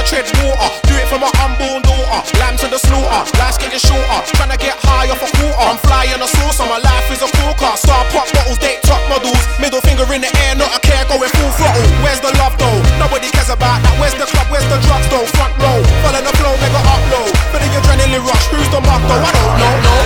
tread water. Do it for my unborn daughter. Lamb to the slaughter, life's getting shorter. Tryna get high off a quarter. I'm flying a saucer, my life is a corker. Star pop bottles, date top models. Middle finger in the air, not a care, going full throttle. Where's the love though? Nobody cares about that. Where's the club, where's the drugs though? Front row, follow the flow, mega upload. For the adrenaline rush, who's the mob though? I don't know, no.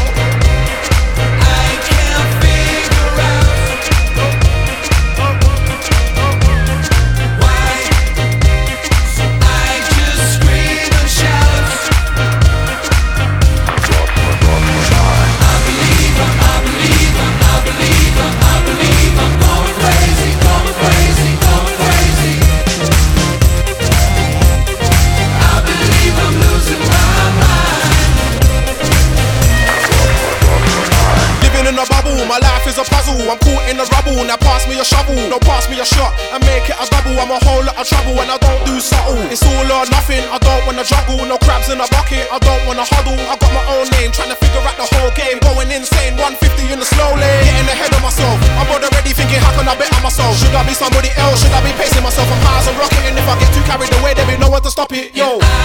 My life is a puzzle, I'm caught in the rubble. Now pass me a shovel, no pass me a shot and make it a double. I'm a whole lot of trouble and I don't do subtle. It's all or nothing, I don't wanna juggle. No crabs in a bucket, I don't wanna huddle. I got my own name, trying to figure out the whole game. Going insane, 150 in the slow lane. Getting ahead of myself, I'm already thinking how can I better myself. Should I be somebody else, should I be pacing myself? I'm high as a rocket and if I get too carried away there be no one to stop it. Yo,